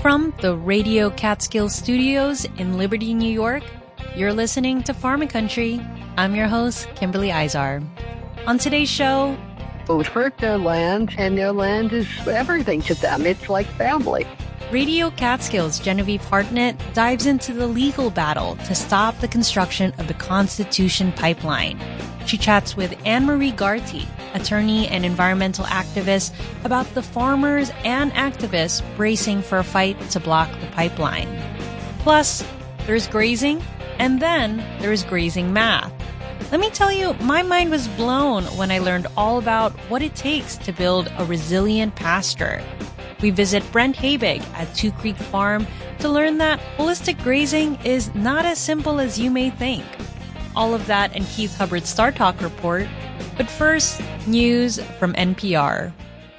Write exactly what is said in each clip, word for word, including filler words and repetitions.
from the Radio Catskill Studios in Liberty, New York, you're listening to Farming Country. I'm your host, Kimberly Izar. On today's show, Both hurt their land, and their land is everything to them. It's like family. Radio Catskill's Genevieve Hartnett dives into the legal battle to stop the construction of the Constitution Pipeline. She chats with Anne-Marie Garty, attorney and environmental activist, about the farmers and activists bracing for a fight to block the pipeline. Plus, there's grazing, and then there's grazing math. Let me tell you, my mind was blown when I learned all about what it takes to build a resilient pasture. We visit Brent Habig at Two Creek Farm to learn that holistic grazing is not as simple as you may think. All of that and Keith Hubbard's Star Talk report. But first, news from N P R.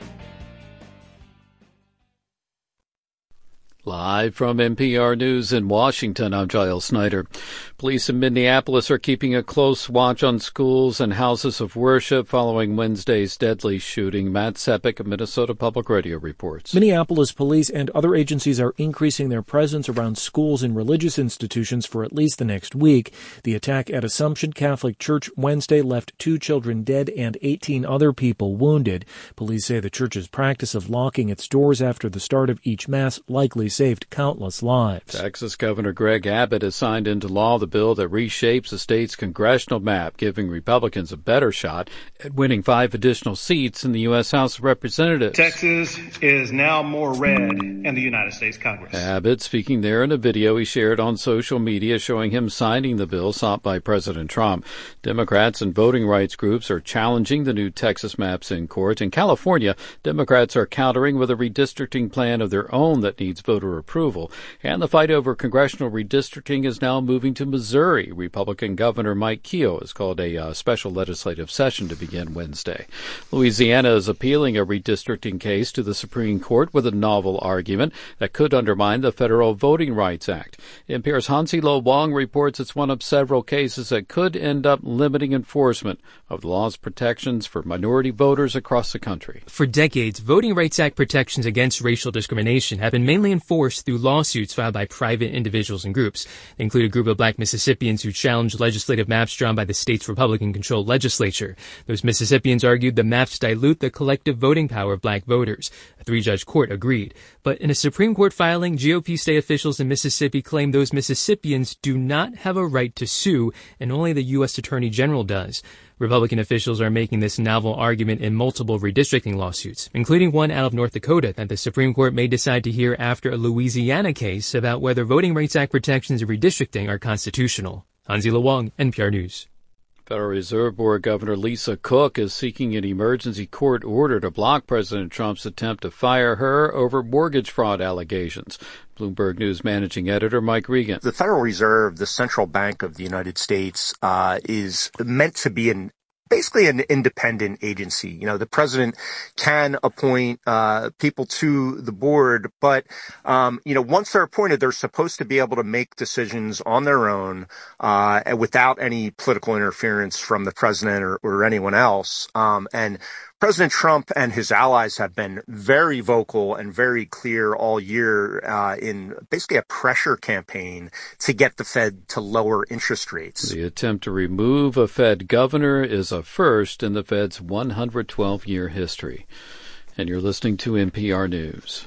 Live from N P R News in Washington, I'm Giles Snyder. Police in Minneapolis are keeping a close watch on schools and houses of worship following Wednesday's deadly shooting. Matt Sepik of Minnesota Public Radio reports. Minneapolis police and other agencies are increasing their presence around schools and religious institutions for at least the next week. The attack at Assumption Catholic Church Wednesday left two children dead and eighteen other people wounded. Police say the church's practice of locking its doors after the start of each mass likely saved countless lives. Texas Governor Greg Abbott has signed into law the bill that reshapes the state's congressional map, giving Republicans a better shot at winning five additional seats in the U S House of Representatives. Texas is now more red in the United States Congress. Abbott speaking there in a video he shared on social media showing him signing the bill sought by President Trump. Democrats and voting rights groups are challenging the new Texas maps in court. In California, Democrats are countering with a redistricting plan of their own that needs voter approval. And the fight over congressional redistricting is now moving to Missouri. Republican Governor Mike Keogh has called a uh, special legislative session to begin Wednesday. Louisiana is appealing a redistricting case to the Supreme Court with a novel argument that could undermine the Federal Voting Rights Act. N P R's Hansi Lo Wong reports it's one of several cases that could end up limiting enforcement of the law's protections for minority voters across the country. For decades, Voting Rights Act protections against racial discrimination have been mainly enforced through lawsuits filed by private individuals and groups. They include a group of black Mississippians who challenged legislative maps drawn by the state's Republican-controlled legislature. Those Mississippians argued the maps dilute the collective voting power of black voters. A three-judge court agreed. But in a Supreme Court filing, G O P state officials in Mississippi claim those Mississippians do not have a right to sue, and only the U S Attorney General does. Republican officials are making this novel argument in multiple redistricting lawsuits, including one out of North Dakota that the Supreme Court may decide to hear after a Louisiana case about whether Voting Rights Act protections of redistricting are constitutional. Hansi Lo Wong, N P R News. Federal Reserve Board Governor Lisa Cook is seeking an emergency court order to block President Trump's attempt to fire her over mortgage fraud allegations. Bloomberg News managing editor Mike Regan. The Federal Reserve, the central bank of the United States, uh, is meant to be an basically an independent agency. You know, the president can appoint uh people to the board, but um you know, once they're appointed, they're supposed to be able to make decisions on their own uh without any political interference from the president or, or anyone else. Um and President Trump and his allies have been very vocal and very clear all year uh, in basically a pressure campaign to get the Fed to lower interest rates. The attempt to remove a Fed governor is a first in the Fed's one hundred twelve year history. And you're listening to N P R News.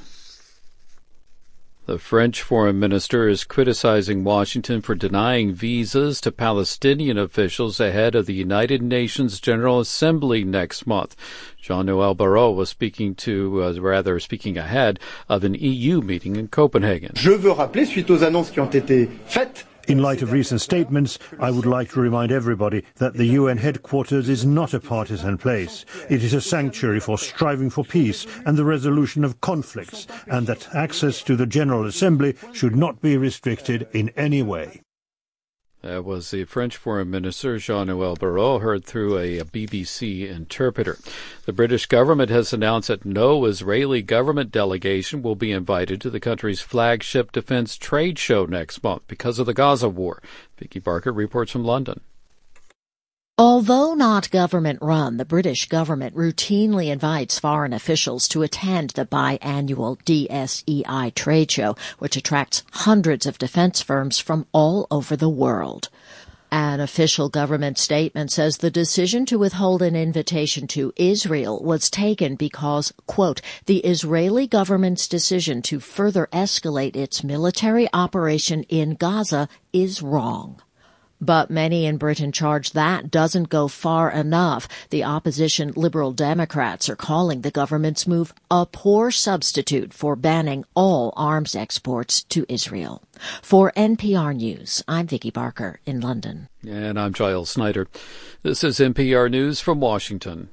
The French foreign minister is criticizing Washington for denying visas to Palestinian officials ahead of the United Nations General Assembly next month. Jean-Noel Barrot was speaking to, uh, rather speaking ahead of an E U meeting in Copenhagen. Je veux rappeler, suite aux annonces qui ont été faites, in light of recent statements, I would like to remind everybody that the U N headquarters is not a partisan place. It is a sanctuary for striving for peace and the resolution of conflicts, and that access to the General Assembly should not be restricted in any way. That was the French Foreign Minister, Jean-Noel Barrot, heard through a B B C interpreter. The British government has announced that no Israeli government delegation will be invited to the country's flagship defense trade show next month because of the Gaza war. Vicky Barker reports from London. Although not government-run, the British government routinely invites foreign officials to attend the biannual D S E I trade show, which attracts hundreds of defense firms from all over the world. An official government statement says the decision to withhold an invitation to Israel was taken because, quote, the Israeli government's decision to further escalate its military operation in Gaza is wrong. But many in Britain charge that doesn't go far enough. The opposition Liberal Democrats are calling the government's move a poor substitute for banning all arms exports to Israel. For N P R News, I'm Vicki Barker in London. And I'm Giles Snyder. This is N P R News from Washington.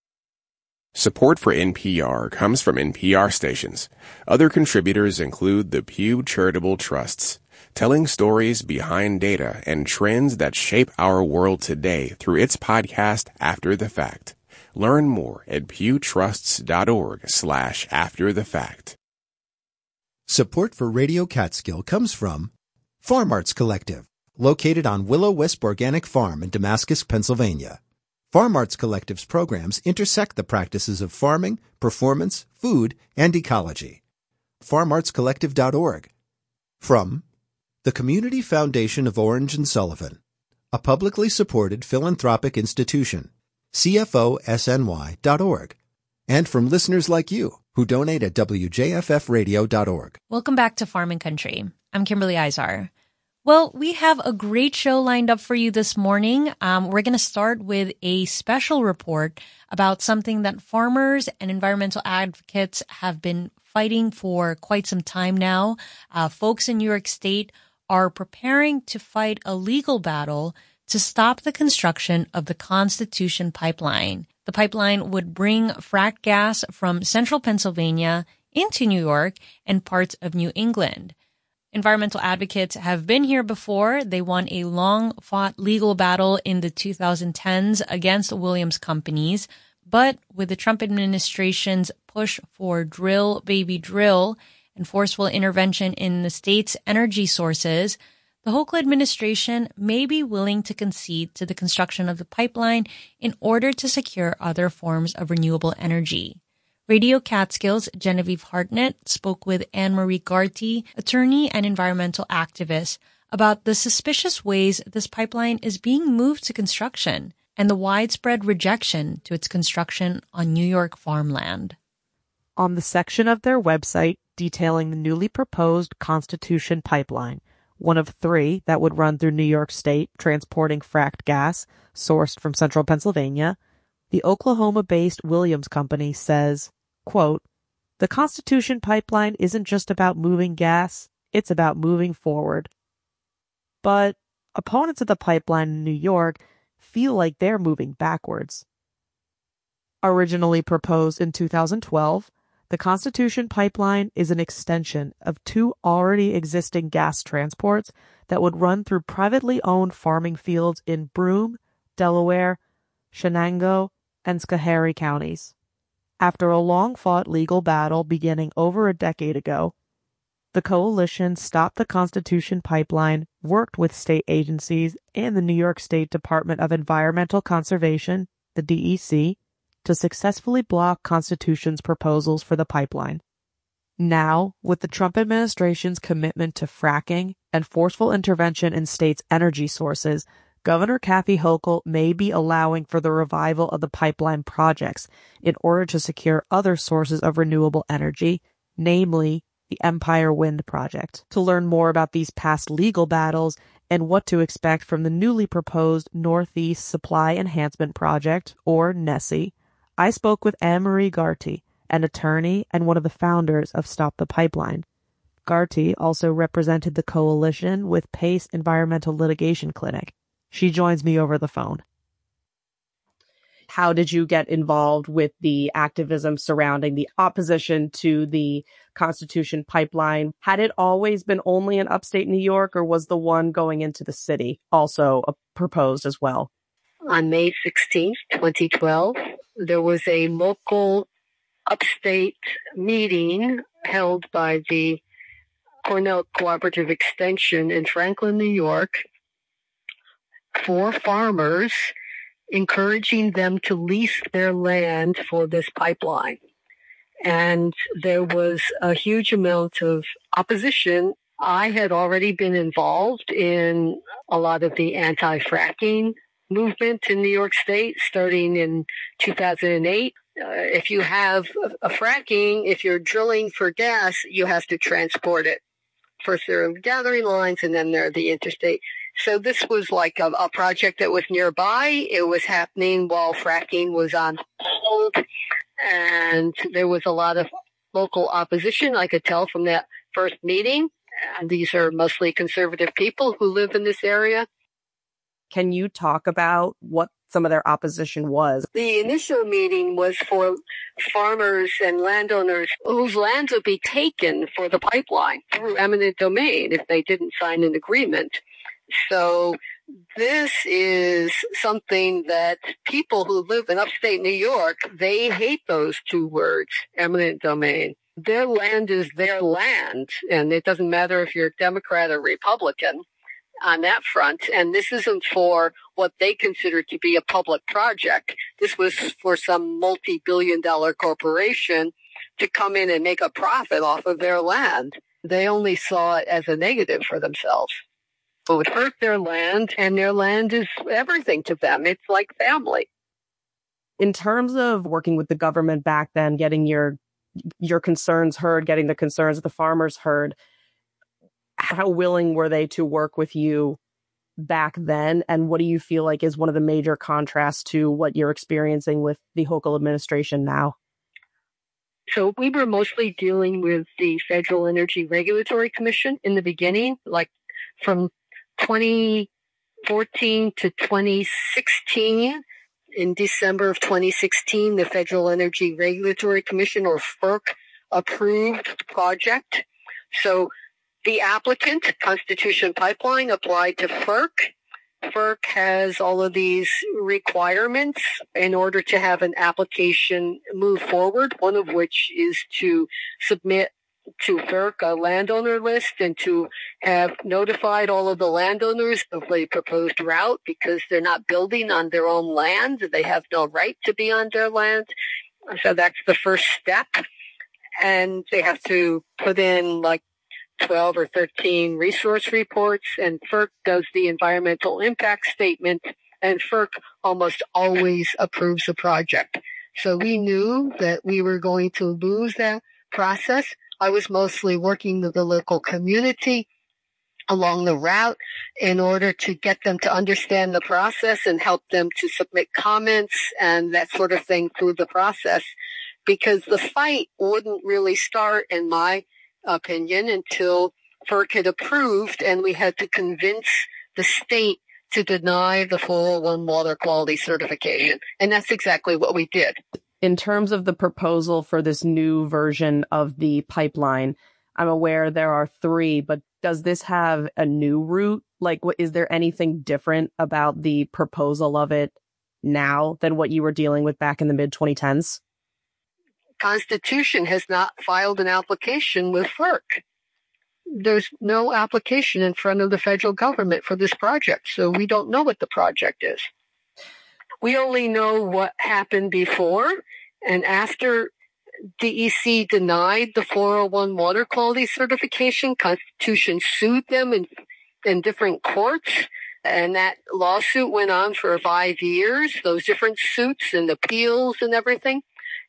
Support for N P R comes from N P R stations. Other contributors include the Pew Charitable Trusts, telling stories behind data and trends that shape our world today through its podcast, After the Fact. Learn more at pewtrusts.org slash after the fact. Support for Radio Catskill comes from Farm Arts Collective, located on Willow Wisp Organic Farm in Damascus, Pennsylvania. Farm Arts Collective's programs intersect the practices of farming, performance, food, and ecology. farm arts collective dot org. From the Community Foundation of Orange and Sullivan, a publicly supported philanthropic institution, C F O S N Y dot org. And from listeners like you who donate at W J F F radio dot org. Welcome back to Farm and Country. I'm Kimberly Izar. Well, we have a great show lined up for you this morning. Um, we're going to start with a special report about something that farmers and environmental advocates have been fighting for quite some time now. Uh, folks in New York State are preparing to fight a legal battle to stop the construction of the Constitution Pipeline. The pipeline would bring fracked gas from central Pennsylvania into New York and parts of New England. Environmental advocates have been here before. They won a long-fought legal battle in the two thousand tens against Williams companies. But with the Trump administration's push for drill, baby, drill, and forceful intervention in the state's energy sources, the Hochul administration may be willing to concede to the construction of the pipeline in order to secure other forms of renewable energy. Radio Catskill's Genevieve Hartnett spoke with Anne-Marie Garty, attorney and environmental activist, about the suspicious ways this pipeline is being moved to construction and the widespread rejection to its construction on New York farmland. On the section of their website detailing the newly proposed Constitution Pipeline, one of three that would run through New York State transporting fracked gas sourced from central Pennsylvania, the Oklahoma-based Williams Company says, quote, the Constitution Pipeline isn't just about moving gas, it's about moving forward. But opponents of the pipeline in New York feel like they're moving backwards. Originally proposed in two thousand twelve, the Constitution Pipeline is an extension of two already existing gas transports that would run through privately owned farming fields in Broome, Delaware, Shenango, and Schoharie counties. After a long-fought legal battle beginning over a decade ago, the coalition Stop the Constitution Pipeline worked with state agencies and the New York State Department of Environmental Conservation, the D E C, to successfully block Constitution's proposals for the pipeline. Now, with the Trump administration's commitment to fracking and forceful intervention in states' energy sources, Governor Kathy Hochul may be allowing for the revival of the pipeline projects in order to secure other sources of renewable energy, namely the Empire Wind Project. To learn more about these past legal battles and what to expect from the newly proposed Northeast Supply Enhancement Project, or NESE, I spoke with Anne-Marie Garty, an attorney and one of the founders of Stop the Pipeline. Garty also represented the coalition with Pace Environmental Litigation Clinic. She joins me over the phone. How did you get involved with the activism surrounding the opposition to the Constitution Pipeline? Had it always been only in upstate New York, or was the one going into the city also proposed as well? On May sixteenth, twenty twelve, there was a local upstate meeting held by the Cornell Cooperative Extension in Franklin, New York, for farmers encouraging them to lease their land for this pipeline. And there was a huge amount of opposition. I had already been involved in a lot of the anti-fracking movement in New York State starting in two thousand eight. Uh, if you have a, a fracking, if you're drilling for gas, you have to transport it. First there are gathering lines and then there are the interstate. So this was like a, a project that was nearby. It was happening while fracking was on hold. And there was a lot of local opposition, I could tell from that first meeting. And these are mostly conservative people who live in this area. Can you talk about what some of their opposition was? The initial meeting was for farmers and landowners whose lands would be taken for the pipeline through eminent domain if they didn't sign an agreement. So this is something that people who live in upstate New York, they hate those two words, eminent domain. Their land is their land, and it doesn't matter if you're Democrat or Republican on that front. And this isn't for what they consider to be a public project. This was for some multi-billion dollar corporation to come in and make a profit off of their land. They only saw it as a negative for themselves. It would hurt their land, and their land is everything to them. It's like family. In terms of working with the government back then, getting your your concerns heard, getting the concerns of the farmers heard, how willing were they to work with you back then? And what do you feel like is one of the major contrasts to what you're experiencing with the Hochul administration now? So we were mostly dealing with the Federal Energy Regulatory Commission in the beginning, like from twenty fourteen to twenty sixteen. In December of twenty sixteen, the Federal Energy Regulatory Commission, or FERC, approved the project. So the applicant, Constitution Pipeline, applied to FERC. FERC has all of these requirements in order to have an application move forward, one of which is to submit to FERC a landowner list and to have notified all of the landowners of the proposed route, because they're not building on their own land. They have no right to be on their land. So that's the first step. And they have to put in like twelve or thirteen resource reports, and FERC does the environmental impact statement, and FERC almost always approves the project. So we knew that we were going to lose that process. I was mostly working with the local community along the route in order to get them to understand the process and help them to submit comments and that sort of thing through the process, because the fight wouldn't really start, in my opinion, until FERC had approved and we had to convince the state to deny the four oh one water quality certification. And that's exactly what we did. In terms of the proposal for this new version of the pipeline, I'm aware there are three, but does this have a new route? Like, what, is there anything different about the proposal of it now than what you were dealing with back in the mid twenty tens? Constitution has not filed an application with FERC. There's no application in front of the federal government for this project, so we don't know what the project is. We only know what happened before and after D E C denied the four oh one water quality certification. Constitution sued them in, in different courts, and that lawsuit went on for five years, those different suits and appeals and everything.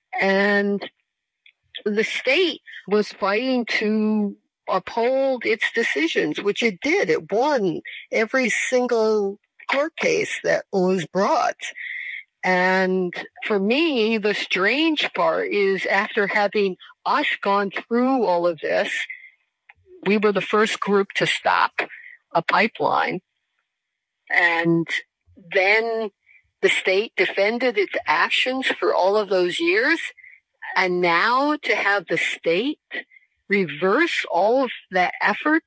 And the state was fighting to uphold its decisions, which it did. It won every single court case that was brought. And for me, the strange part is, after having us gone through all of this, we were the first group to stop a pipeline. And then the state defended its actions for all of those years. And now to have the state reverse all of that effort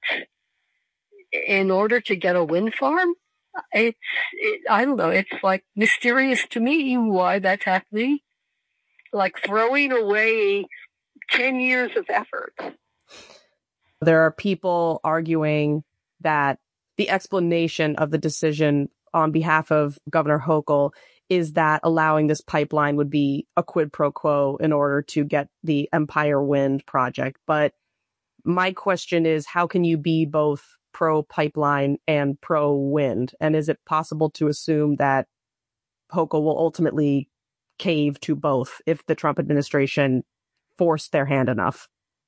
in order to get a wind farm, it's, it, I don't know, it's like mysterious to me why that's happening. Like throwing away ten years of effort. There are people arguing that the explanation of the decision on behalf of Governor Hochul is that allowing this pipeline would be a quid pro quo in order to get the Empire Wind project. But my question is, how can you be both pro-pipeline and pro-wind? And is it possible to assume that Hochul will ultimately cave to both if the Trump administration forced their hand enough?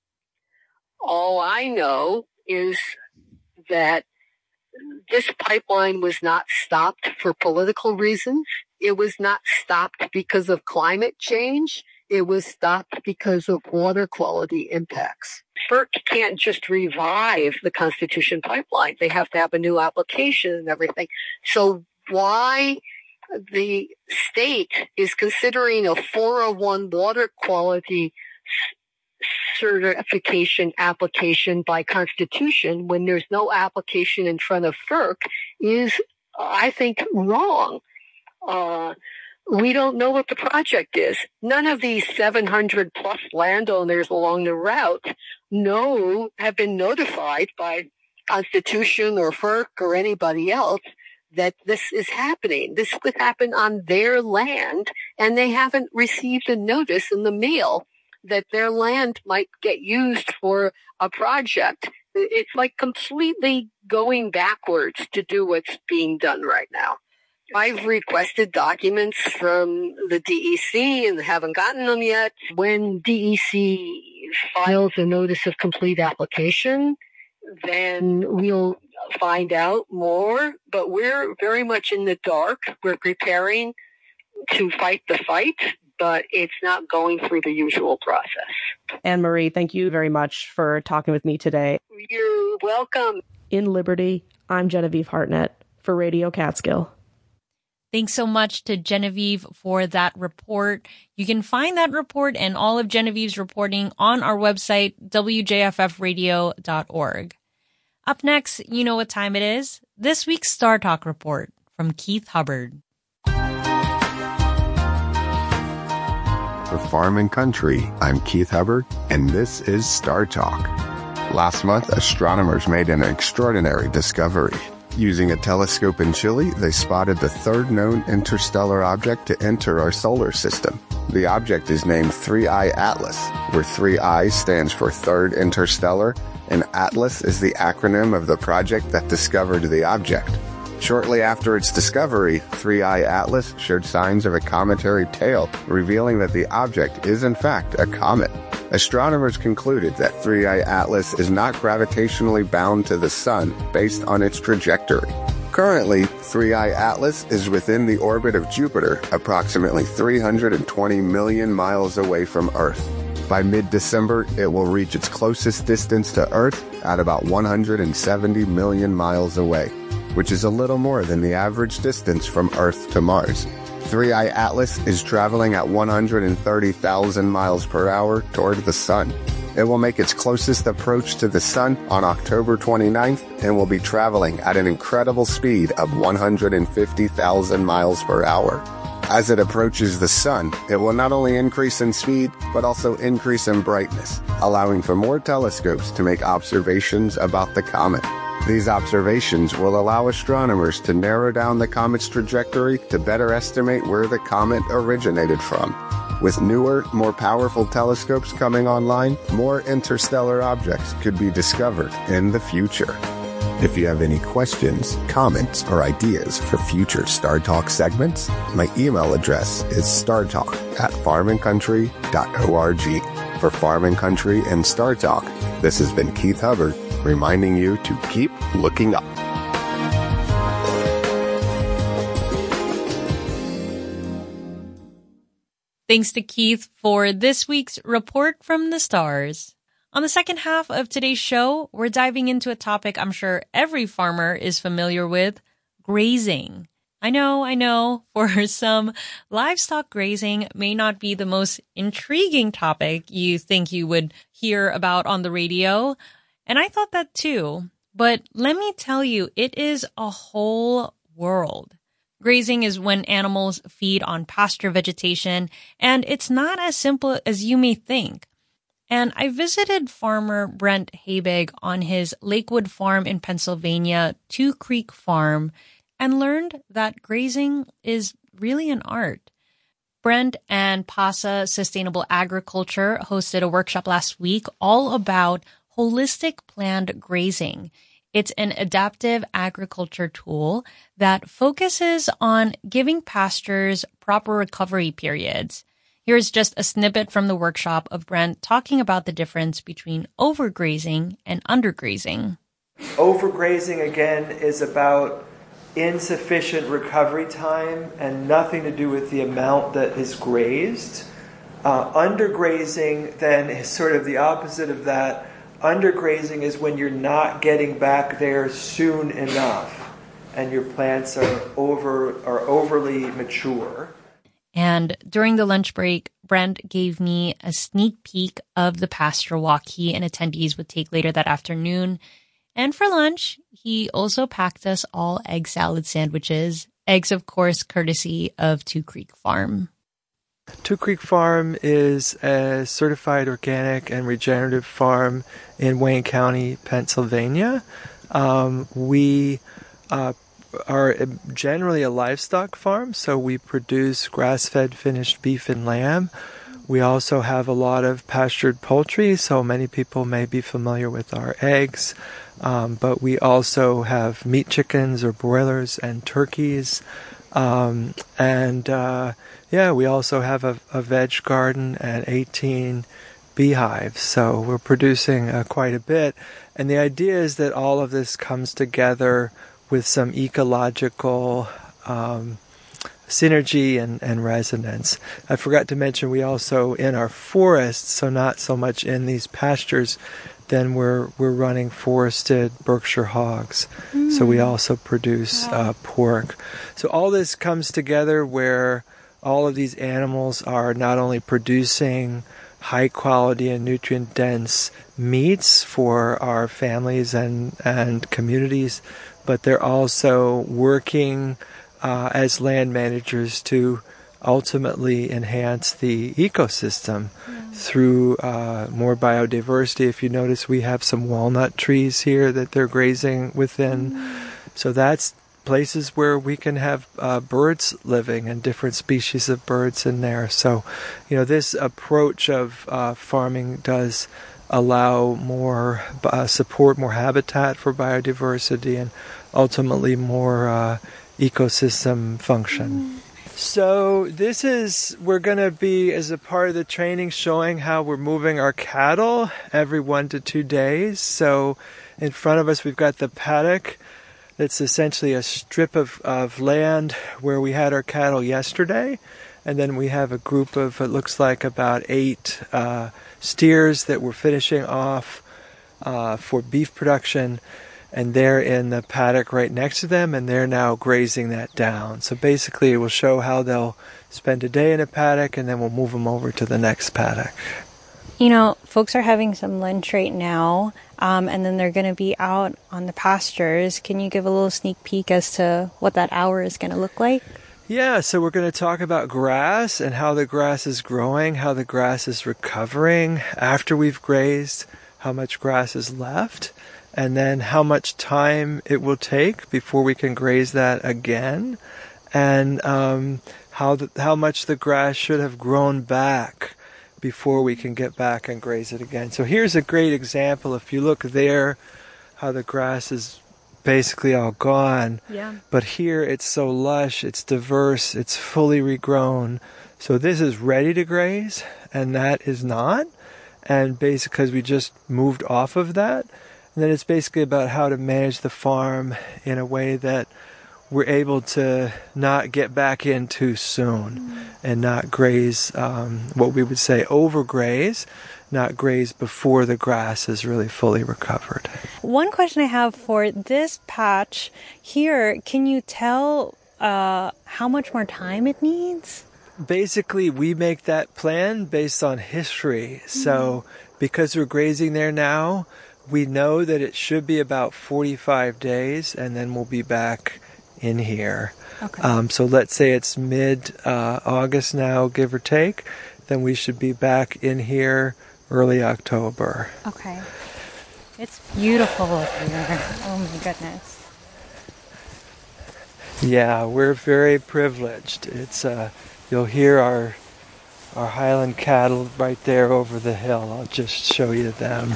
All I know is that this pipeline was not stopped for political reasons. It was not stopped because of climate change. It was stopped because of water quality impacts. FERC can't just revive the Constitution pipeline. They have to have a new application and everything. So why the state is considering a four oh one water quality certification application by Constitution when there's no application in front of FERC is, I think, wrong. Uh, we don't know what the project is. None of these seven hundred plus landowners along the route know, have been notified by Constitution or FERC or anybody else that this is happening. This could happen on their land, and they haven't received a notice in the mail that their land might get used for a project. It's like completely going backwards to do what's being done right now. I've requested documents from the D E C and haven't gotten them yet. When D E C files a notice of complete application, then we'll find out more. But we're very much in the dark. We're preparing to fight the fight, but it's not going through the usual process. Anne-Marie, thank you very much for talking with me today. You're welcome. In Liberty, I'm Genevieve Hartnett for Radio Catskill. Thanks so much to Genevieve for that report. You can find that report and all of Genevieve's reporting on our website, w j f f radio dot org. Up next, you know what time it is. This week's Star Talk report from Keith Hubbard. For Farm and Country, I'm Keith Hubbard, and this is Star Talk. Last month, astronomers made an extraordinary discovery. Using a telescope in Chile, they spotted the third known interstellar object to enter our solar system. The object is named three I Atlas, where three I stands for Third Interstellar, and Atlas is the acronym of the project that discovered the object. Shortly after its discovery, three I Atlas showed signs of a cometary tail, revealing that the object is in fact a comet. Astronomers concluded that three I Atlas is not gravitationally bound to the Sun based on its trajectory. Currently, three I Atlas is within the orbit of Jupiter, approximately three hundred twenty million miles away from Earth. By mid-December, it will reach its closest distance to Earth at about one hundred seventy million miles away, which is a little more than the average distance from Earth to Mars. three I Atlas is traveling at one hundred thirty thousand miles per hour toward the Sun. It will make its closest approach to the Sun on October twenty-ninth and will be traveling at an incredible speed of one hundred fifty thousand miles per hour. As it approaches the Sun, it will not only increase in speed, but also increase in brightness, allowing for more telescopes to make observations about the comet. These observations will allow astronomers to narrow down the comet's trajectory to better estimate where the comet originated from. With newer, more powerful telescopes coming online, more interstellar objects could be discovered in the future. If you have any questions, comments, or ideas for future Star Talk segments, my email address is startalk at farm and country dot org. For Farm and Country and Star Talk, this has been Keith Hubbard, reminding you to keep looking up. Thanks to Keith for this week's Report from the Stars. On the second half of today's show, we're diving into a topic I'm sure every farmer is familiar with, grazing. I know, I know, for some, livestock grazing may not be the most intriguing topic you think you would hear about on the radio. And I thought that too. But let me tell you, it is a whole world. Grazing is when animals feed on pasture vegetation, and it's not as simple as you may think. And I visited farmer Brent Habig on his Lakewood farm in Pennsylvania, Two Creek Farm, and learned that grazing is really an art. Brent and PASA Sustainable Agriculture hosted a workshop last week all about holistic planned grazing. It's an adaptive agriculture tool that focuses on giving pastures proper recovery periods. Here's just a snippet from the workshop of Brent talking about the difference between overgrazing and undergrazing. Overgrazing, again, is about insufficient recovery time and nothing to do with the amount that is grazed. Uh, undergrazing, then, is sort of the opposite of that. Undergrazing is when you're not getting back there soon enough and your plants are over are overly mature. And during the lunch break, Brent gave me a sneak peek of the pasture walk he and attendees would take later that afternoon. And for lunch, he also packed us all egg salad sandwiches. Eggs, of course, courtesy of Two Creek Farm. Two Creek Farm is a certified organic and regenerative farm in Wayne County, Pennsylvania. Um, we uh, are generally a livestock farm, so we produce grass-fed finished beef and lamb. We also have a lot of pastured poultry, so many people may be familiar with our eggs. Um, but we also have meat chickens or broilers and turkeys. Um, and uh, yeah, we also have a, a veg garden and eighteen beehives. So we're producing uh, quite a bit. And the idea is that all of this comes together with some ecological um, synergy and, and resonance. I forgot to mention we also, in our forests, so not so much in these pastures, then we're we're running forested Berkshire hogs. Mm. So we also produce wow. uh, pork. So all this comes together where all of these animals are not only producing high quality and nutrient dense meats for our families and, and communities, but they're also working uh, as land managers to ultimately enhance the ecosystem mm. through uh, more biodiversity. If you notice, we have some walnut trees here that they're grazing within. Mm. So that's places where we can have uh, birds living and different species of birds in there. So, you know, this approach of uh, farming does allow more uh, support, more habitat for biodiversity, and ultimately more uh, ecosystem function. Mm. So this is, we're going to be, as a part of the training, showing how we're moving our cattle every one to two days. So in front of us, we've got the paddock. That's essentially a strip of, of land where we had our cattle yesterday. And then we have a group of, it looks like about eight uh, steers that we're finishing off uh, for beef production. And they're in the paddock right next to them, and they're now grazing that down. So basically it will show how they'll spend a day in a paddock, and then we'll move them over to the next paddock. You know, folks are having some lunch right now, um, and then they're going to be out on the pastures. Can you give a little sneak peek as to what that hour is going to look like? Yeah, so we're going to talk about grass and how the grass is growing, how the grass is recovering after we've grazed, how much grass is left, and then how much time it will take before we can graze that again, and um, how the, how much the grass should have grown back before we can get back and graze it again. So here's a great example. If you look there, how the grass is basically all gone. Yeah. But here it's so lush, it's diverse, it's fully regrown. So this is ready to graze, and that is not. And basically, because we just moved off of that. And then it's basically about how to manage the farm in a way that we're able to not get back in too soon mm. and not graze um, what we would say overgraze, not graze before the grass is really fully recovered. One question I have for this patch here, can you tell uh, how much more time it needs? Basically, we make that plan based on history. Mm. So because we're grazing there now, we know that it should be about forty-five days, and then we'll be back in here. Okay. Um, so let's say it's mid-August uh, now, give or take, then we should be back in here early October. Okay. It's beautiful here. Oh my goodness. Yeah, we're very privileged. It's uh, you'll hear our our Highland cattle right there over the hill. I'll just show you them.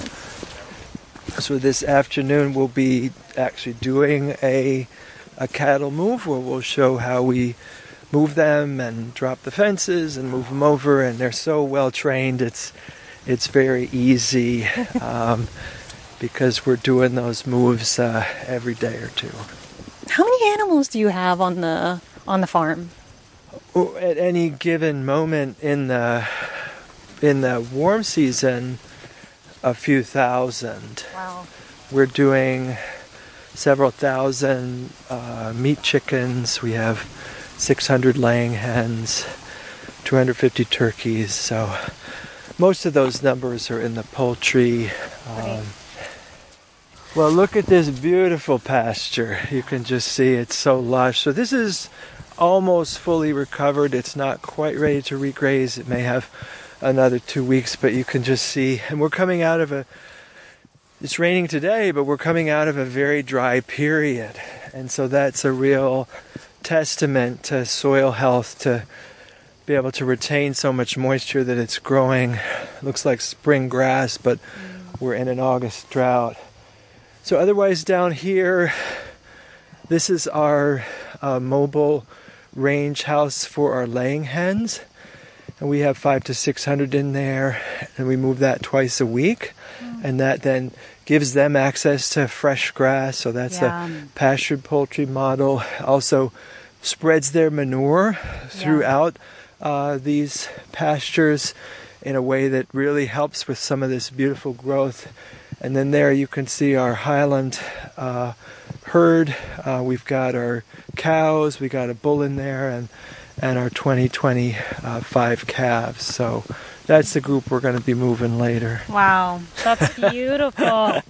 So this afternoon we'll be actually doing a a cattle move where we'll show how we move them and drop the fences and move them over, and they're so well trained. It's it's very easy um, because we're doing those moves uh, every day or two. How many animals do you have on the on the farm? At any given moment in the in the warm season, a few thousand. Wow. We're doing several thousand uh, meat chickens. We have six hundred laying hens, two hundred fifty turkeys. So most of those numbers are in the poultry. Um, well, look at this beautiful pasture. You can just see it's so lush. So this is almost fully recovered. It's not quite ready to regraze. It may have another two weeks, but you can just see. And we're coming out of a, it's raining today, but we're coming out of a very dry period. And so that's a real testament to soil health, to be able to retain so much moisture that it's growing. It looks like spring grass, but mm. we're in an August drought. So otherwise down here, this is our uh, mobile range house for our laying hens. And we have five to six hundred in there, and we move that twice a week. Mm. And that then gives them access to fresh grass. So that's yeah. the pastured poultry model. Also spreads their manure throughout yeah. uh, these pastures in a way that really helps with some of this beautiful growth. And then there you can see our Highland uh, herd. Uh, we've got our cows, we got a bull in there, and and our twenty twenty-five calves. So that's the group we're going to be moving later. Wow, that's beautiful.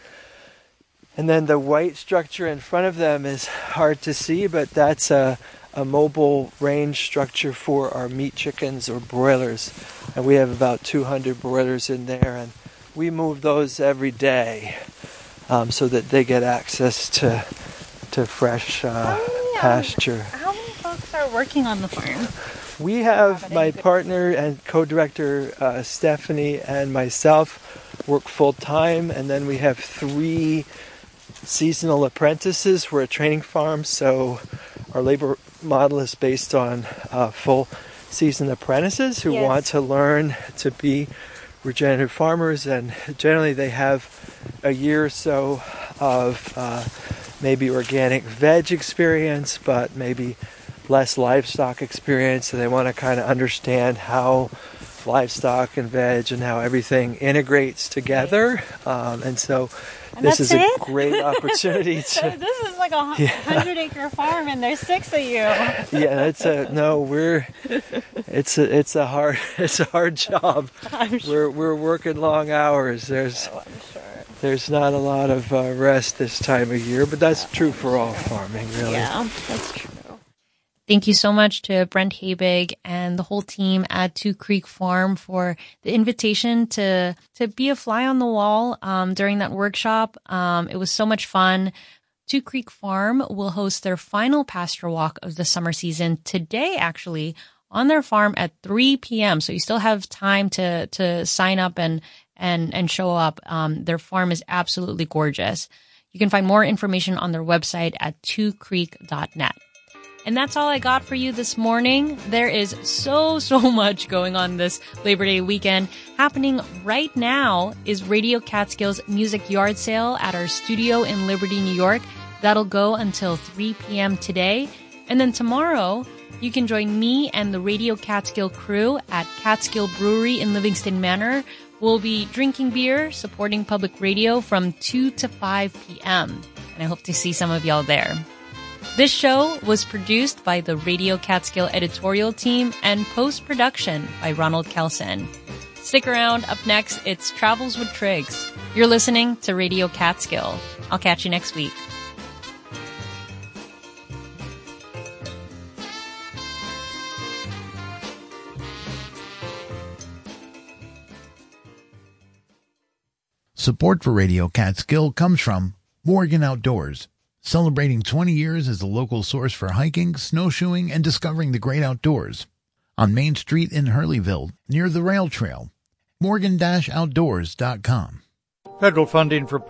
And then the white structure in front of them is hard to see, but that's a, a mobile range structure for our meat chickens or broilers. And we have about two hundred broilers in there, and we move those every day um, so that they get access to to fresh uh, how many, pasture. Um, how many folks are working on the farm? We have my partner and co-director uh, Stephanie and myself work full-time, and then we have three seasonal apprentices. We're a training farm, so our labor model is based on uh, full season apprentices who yes. want to learn to be regenerative farmers, and generally they have a year or so of uh, maybe organic veg experience, but maybe less livestock experience, so they want to kind of understand how livestock and veg and how everything integrates together. Um, and so and this is it? a great opportunity to... This is like a yeah. hundred acre farm and there's six of you. Yeah, it's a, no, we're, it's a, it's a hard, it's a hard job. I'm sure. We're, we're working long hours. There's, oh, I'm sure. There's not a lot of uh, rest this time of year, but that's true for all farming, really. Yeah, that's true. Thank you so much to Brent Habig and the whole team at Two Creek Farm for the invitation to to be a fly on the wall um, during that workshop. Um, it was so much fun. Two Creek Farm will host their final pasture walk of the summer season today, actually, on their farm at three p.m. So you still have time to to sign up and and and show up. Um, their farm is absolutely gorgeous. You can find more information on their website at two creek dot net. And that's all I got for you this morning. There is so, so much going on this Labor Day weekend. Happening right now is Radio Catskill's Music Yard Sale at our studio in Liberty, New York. That'll go until three p.m. today. And then tomorrow, you can join me and the Radio Catskill crew at Catskill Brewery in Livingston Manor. We'll be drinking beer, supporting public radio from two to five p.m. And I hope to see some of y'all there. This show was produced by the Radio Catskill editorial team and post-production by Ronald Kelson. Stick around. Up next, it's Travels with Triggs. You're listening to Radio Catskill. I'll catch you next week. Support for Radio Catskill comes from Morgan Outdoors. celebrating twenty years as the local source for hiking, snowshoeing, and discovering the great outdoors. On Main Street in Hurleyville, near the rail trail. Morgan Outdoors dot com. Federal funding for